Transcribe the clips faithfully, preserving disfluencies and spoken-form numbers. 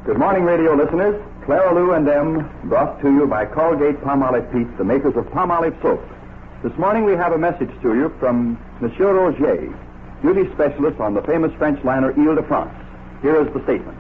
Good morning, radio listeners. Clara Lou and Em, brought to you by Colgate-Palmolive Peach, the makers of Palmolive soap. This morning we have a message to you from Monsieur Rogier, beauty specialist on the famous French liner Ile-de-France. Here is the statement.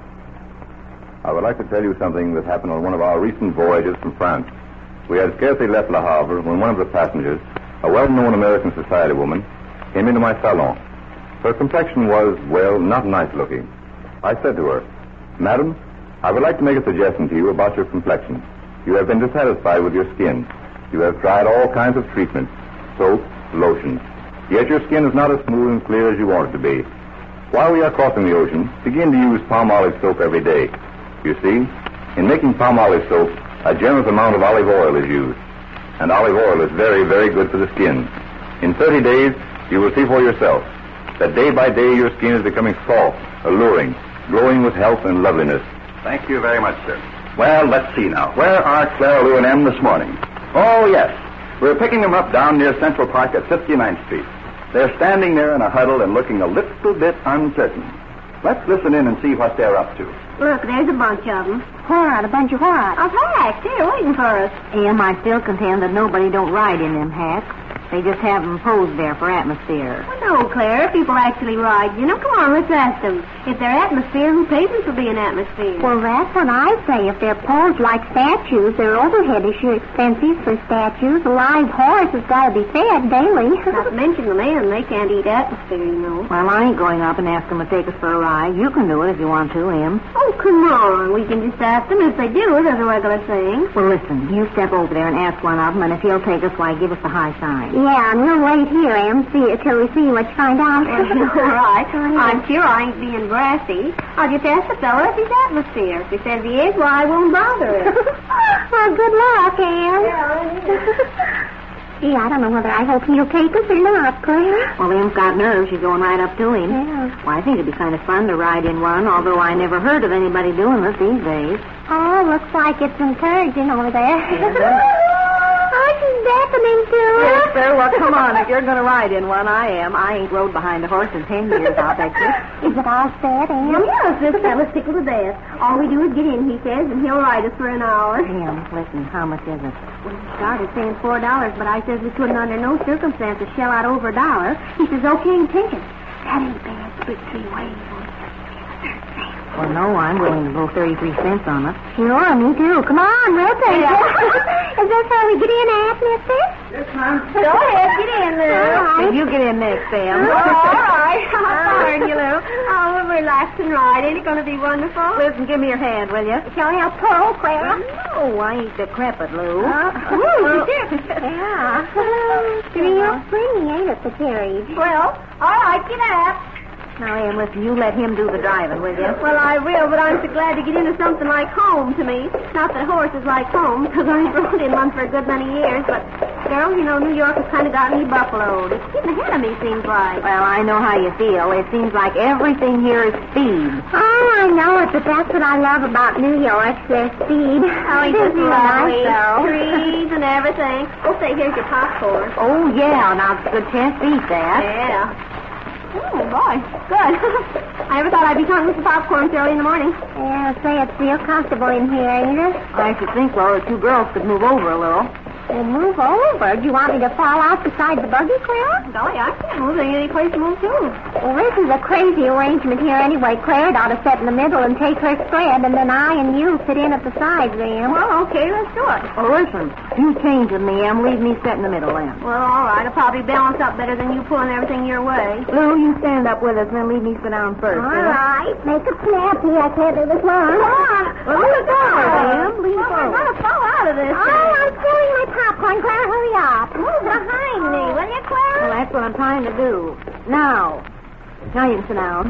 I would like to tell you something that happened on one of our recent voyages from France. We had scarcely left Le Havre when one of the passengers, a well-known American society woman, came into my salon. Her complexion was, well, not nice looking. I said to her, "Madam, I would like to make a suggestion to you about your complexion. You have been dissatisfied with your skin. You have tried all kinds of treatments, soaps, lotions. Yet your skin is not as smooth and clear as you want it to be. While we are crossing the ocean, begin to use Palmolive soap every day. You see, in making Palmolive soap, a generous amount of olive oil is used. And olive oil is very, very good for the skin. In thirty days, you will see for yourself that day by day your skin is becoming soft, alluring, glowing with health and loveliness." Thank you very much, sir. Well, let's see now. Where are Clara Lou and Em this morning? Oh, yes. We're picking them up down near Central Park at fifty-ninth Street. They're standing there in a huddle and looking a little bit uncertain. Let's listen in and see what they're up to. Look, there's a bunch of them. What? A bunch of what? Of hacks. Here, waiting for us. Em, I still contend that nobody don't ride in them hacks. They just have them posed there for atmosphere. Well, no, Claire. People actually ride. You know, come on, let's ask them. If they're atmosphere, who pays them for being atmosphere? Well, that's what I say. If they're posed like statues, their overhead is sure expensive for statues. A live horse has got to be fed daily. Not to mention the men. They can't eat atmosphere, you know. Well, I ain't going up and ask them to take us for a ride. You can do it if you want to, Em. Oh, come on. We can just ask them. If they do it as a regular thing. Well, listen. You step over there and ask one of them, and if he'll take us, why, give us the high sign. Yeah, and we'll wait here, Em, see, till we see what you find out. All right. I'm sure I ain't being brassy. I'll just ask the fellow if he's atmosphere. If he says he is, well, I won't bother him. Well, good luck, Em. Yeah. Gee, I don't know whether I hope he'll take us or not, Claire. Well, Em's got nerves. She's going right up to him. Yeah. Well, I think it'd be kind of fun to ride in one, although I never heard of anybody doing this these days. Oh, looks like it's encouraging over there. Yeah, oh, she's deafening, too. Yes, sir. Well, come on. If you're going to ride in one, I am. I ain't rode behind a horse in ten years, I'll bet you. Is it all set, Em? Yes, this fellow's tickled to death. All we do is get in, he says, and he'll ride us for an hour. Em, listen, how much is it? Well, he started saying four dollars, but I says we couldn't under no circumstances shell out over a dollar. He says, okay, take it. That ain't bad. Big three ways. Well, no, I'm willing to go thirty-three cents on it. Sure, me too. Come on, we'll take it. Is this how we get in, atmosphere? Yes, ma'am. Go ahead, get in there. All right. You get in next, Sam. Oh, all right. I'm sorry, you Lou. Oh, we'll relax and ride. Ain't it going to be wonderful? Listen, give me your hand, will you? Shall we help pull, Clara? No, I ain't decrepit, Lou. Uh, ooh, you did. Yeah. Real pretty, ain't it, the carriage? Well, all right, get up. Now, Em, listen, you let him do the driving, will you? Well, I will, but I'm so glad to get into something like home to me. Not that horses like home, because I ain't rode in one for a good many years, but, girls, you know, New York has kind of got me buffaloed. It's getting ahead of me, seems like. Well, I know how you feel. It seems like everything here is speed. Oh, I know it, but that's what I love about New York, their speed. Oh, it's just lovely. Nice, trees and everything. Oh, say, here's your popcorn. Oh, yeah, now it's a good chance to eat that. Yeah. Oh, boy. Good. I never thought I'd be talking with some popcorn so early in the morning. Yeah, say it's real comfortable in here, ain't it? I should think, well, the two girls could move over a little. Well, move over? Do you want me to fall out beside the buggy, Clara? Golly, I can't move. There ain't any place to move to. Well, this is a crazy arrangement here anyway. Claire ought to sit in the middle and take her spread, and then I and you sit in at the sides, Em. Well, okay, let's do it. Well, listen, you change with me, Em. Leave me sit in the middle, then. Well, all right. I'll probably balance up better than you pulling everything your way. Lou, you stand up with us, and then leave me sit down first. All right. Make it snappy. I can't do this long. Come on. Well, lean forward, Em. Lean well, forward. I'm going to fall out of this. Oh, I'm filling my popcorn. Clara, hurry up. Move behind me, will you, Clara? Well, that's what I'm trying to do. Now. Now you can sit down.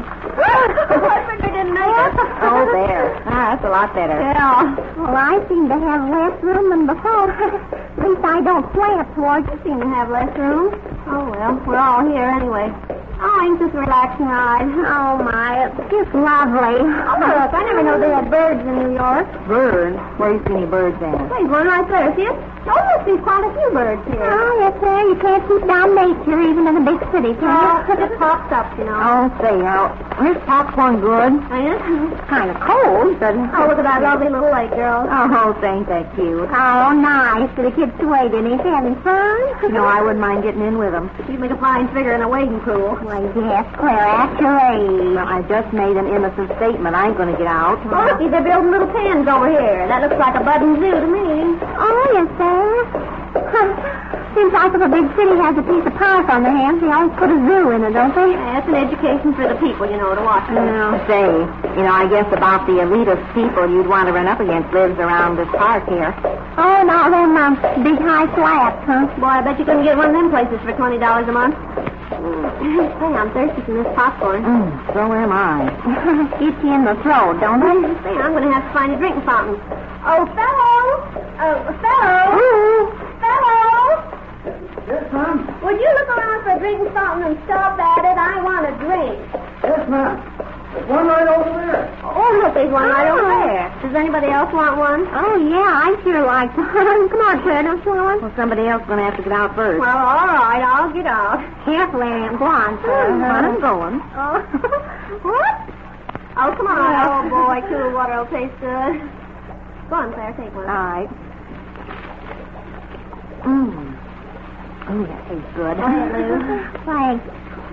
I figured didn't make it. Oh, there. Ah, that's a lot better. Yeah. Well, I seem to have less room than before. At least I don't slant towards you. Seem to have less room. Oh, well, we're all here anyway. Oh, Oh, ain't this a relaxing ride? Oh, my, it's just lovely. Oh, look, I never knew they had birds in New York. Birds? Where you see any birds at? There's one right there, see it? Oh, look, there's quite a few birds here. Oh, yes, sir. You can't keep down nature even in a big city, can you? Oh, it pops up, you know. Oh, say, now, this popcorn good. Ain't it? Kind of cold, but... Oh, look at that lovely little lake, girl. Oh, ain't that cute? Oh, nice. For the kids to wade in. Ain't they having fun? No, I wouldn't mind getting in with them. You'd make a fine figure in a wading pool. Why, yes, Claire, at your age. Well, I just made an innocent statement. I ain't going to get out. Oh, looky, they're building little pens over here. That looks like a budding zoo to me. Oh, yes, sir. Seems like if a big city has a piece of park on their hands, they always put a zoo in it, don't they? Yeah, it's an education for the people, you know, to watch them. Well, say, you know, I guess about the elitist people you'd want to run up against lives around this park here. Oh, no, them um, big high slabs, huh? Boy, I bet you couldn't get one of them places for twenty dollars a month. Say, I'm thirsty from this popcorn. Mm, so am I. Gets you in the throat, don't it? Say, I'm going to have to find a drinking fountain. Oh, fellow! Oh, fellow! Ooh. Fellow! Yes, ma'am. Would you look around for a drinking fountain and stop at it? I want a drink. Yes, ma'am. There's one right over there. Oh, look, there's one right Oh. over there. Does anybody else want one? Oh, yeah, I sure like one. Come on, Claire, don't you want one? Well, somebody else is going to have to get out first. Well, all right, I'll get out. Careful, Ann. Go on, Claire. Uh-huh. I'm going. Oh. What? Oh, come on. Oh, boy, cool water will taste good. Go on, Claire, take one. All right. Mmm. Oh, that tastes good. Go ahead, Lou. Thanks.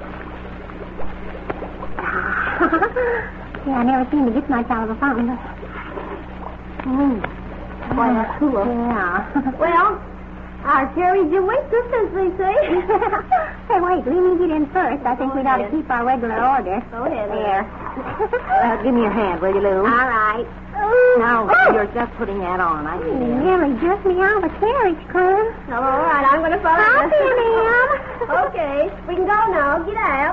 Yeah, I never seem to get much out of a fountain. Mmm. Boy, that's cool. Yeah. Well, our cherries your waitress, as they say. Hey, wait, let me get in first. I think Go we'd ought to ahead. keep our regular order. Go ahead, Lou. There. Uh, give me your hand, will you, Lou? All right. Now, Oh. you're just putting that on. I You see that. nearly jerked me out of the carriage, Claire. Oh, all right, I'm going to follow Hop you. in, Em. Okay, we can go now. Get out.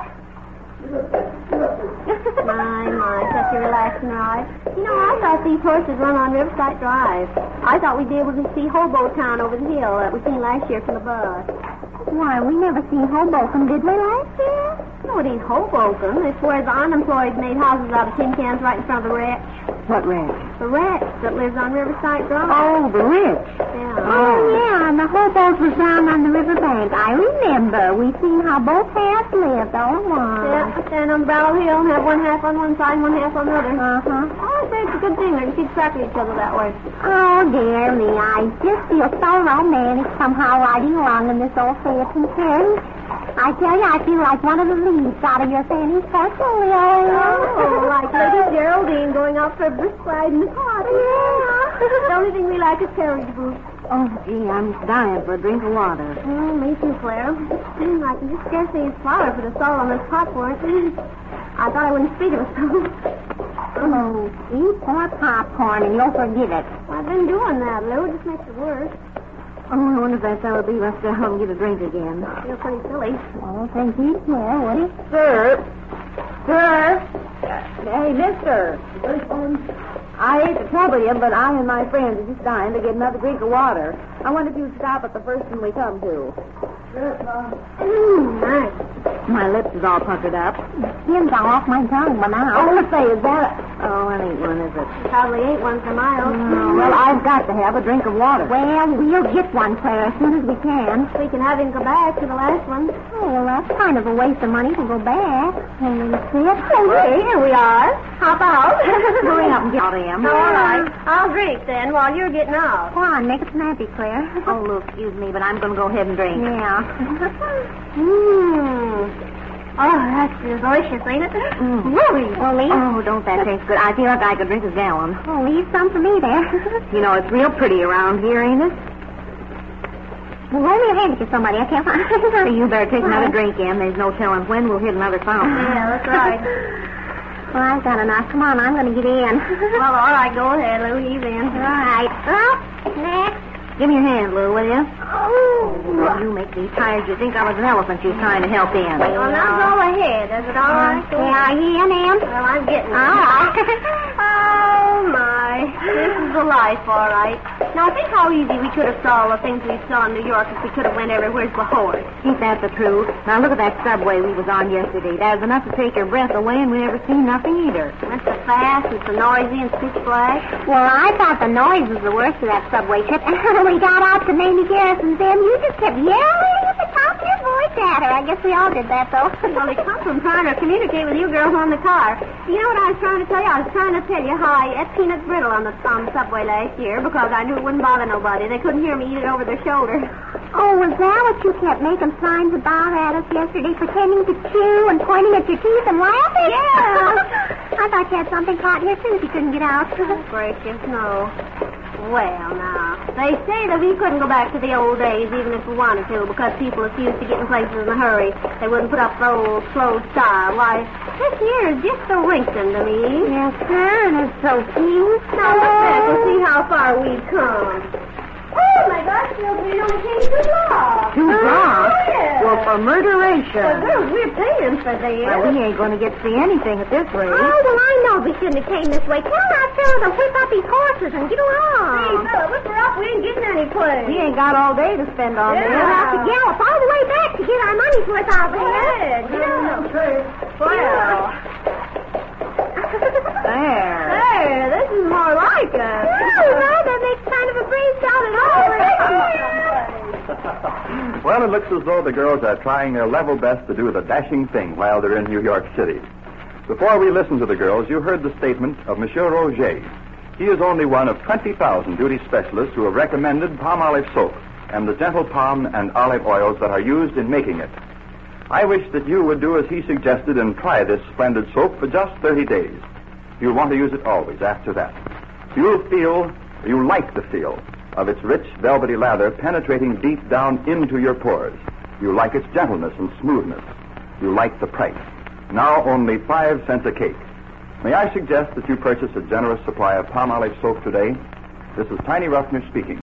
My, my, such a relaxing ride. You know, I thought these horses run on Riverside Drive. I thought we'd be able to see Hobotown over the hill that we seen last year from the bus. Why, we never seen Hoboken, did we, last year? No, it ain't Hoboken. It's where the unemployed made houses out of tin cans right in front of the wretch. What ranch? The wretch that lives on Riverside Drive. Oh, the rich. Yeah. Oh, yeah, and the hobos was down on the riverbank. I remember. We seen how both halves lived all at once. Yeah, stand on the Barrel Hill and have one half on one side and one half on the other. Uh-huh. Oh, I say it's a good thing. They can keep track of each other that way. Oh, dear me, I just feel so romantic somehow riding along in this old Phaeton carriage. I tell you, I feel like one of the leaves out of your Fanny's portfolio. Oh, like Lady Geraldine going out for a brisk ride in the park. Yeah. The only thing we like is carriage boots. Oh, gee, I'm dying for a drink of water. Oh, me too, Claire. I can just scarcely swallow for the salt on this popcorn. I thought I wouldn't speak of it, so. Oh, eat more popcorn and you'll forget it. I've been doing that, Lou. It just makes it worse. Oh, I wonder if that fellow be left down and get a drink again. I feel pretty silly. Oh, thank you, Claire, would it? Sir. Sir. Hey, mister. I hate to trouble you, but I and my friends are just dying to get another drink of water. I wonder if you'd stop at the first one we come to. Yes, ma'am. Mmm, nice. My lips is all puckered up. Skin's all off my tongue by now. Oh, say, is that a... Oh, it ain't one, is it? Probably ain't one for miles. No. Well, I've got to have a drink of water. Well, we'll get one, Claire, as soon as we can. We can have him go back to the last one. Oh, well, that's kind of a waste of money to go back. Only sit. Okay, here we are. Hop out. Hurry up and get out, Em. All right. I'll drink then while you're getting out. Come on, make it snappy, Claire. Oh, Lou, excuse me, but I'm going to go ahead and drink. Yeah. Mmm. Oh, that's delicious, ain't it? Mm. Really? Well, leave, Oh, don't that taste good? I feel like I could drink a gallon. oh, leave some for me there. You know, it's real pretty around here, ain't it? Well, roll me a hand to somebody. I can't find So you better take another drink, Em. There's no telling when we'll hit another fountain. Yeah, that's right. Well, I've got enough. Come on, I'm going to get in. Well, all right, go ahead, Lou. He's in. All right. Up, next. Give me your hand, Lou, will you? Oh. Well, you make me tired. You think I was an elephant you was trying to help in. Well, now go ahead. Is it all right? Yeah, are you in, Em? Well, I'm getting All right. Oh, my. This is the life, all right. Now, think how easy we could have saw all the things we saw in New York if we could have went everywhere before. Ain't that the truth? Now, look at that subway we was on yesterday. That was enough to take your breath away, and we never seen nothing either. It's so fast and so noisy and pitch black. Well, I thought the noise was the worst of that subway trip. And when we got out to Mamie Garrison's end, you just kept yelling at the top of your voice at her. I guess we all did that, though. Well, it comes from trying to communicate with you girls on the car. You know what I was trying to tell you? I was trying to tell you how I ate peanut brittle on the, on the subway last year because I knew it wouldn't bother nobody. They couldn't hear me eat it over their shoulder. Oh, was that what you kept making signs about at us yesterday, pretending to chew and pointing at your teeth and laughing? Yeah. I thought you had something caught in your tooth you couldn't get out. Oh, gracious, no. Well, now, they say that we couldn't go back to the old days even if we wanted to because people are used to getting places in a hurry. They wouldn't put up the old slow style. Why, this year is just so ringsome to me. Yes, sir, and it's so cute. Now, look back and see how far we've come. Oh, my gosh, we only came two blocks. Two blocks? Oh, yeah. Well, for murderation. Well, girls, we're paying for this. Well, we ain't going to get to see anything at this rate. Oh, well, I know we shouldn't have came this way. Tell that fella to whip up his horses and get along. Hey, fella, whip her up. We ain't getting any place. We ain't got all day to spend on Yeah. this. We'll have to gallop all the way back to get our money's worth out of Go ahead. Get on. Well. There. There, this is more like us. Oh, well, that makes kind of a breeze down at all. Well, it looks as though the girls are trying their level best to do the dashing thing while they're in New York City. Before we listen to the girls, you heard the statement of Monsieur Roger. He is only one of twenty thousand duty specialists who have recommended palm olive soap and the gentle palm and olive oils that are used in making it. I wish that you would do as he suggested and try this splendid soap for just thirty days. You'll want to use it always after that. You'll feel, you'll like the feel of its rich, velvety lather penetrating deep down into your pores. You like its gentleness and smoothness. You like the price. Now only five cents a cake. May I suggest that you purchase a generous supply of palm olive soap today? This is Tiny Ruffner speaking.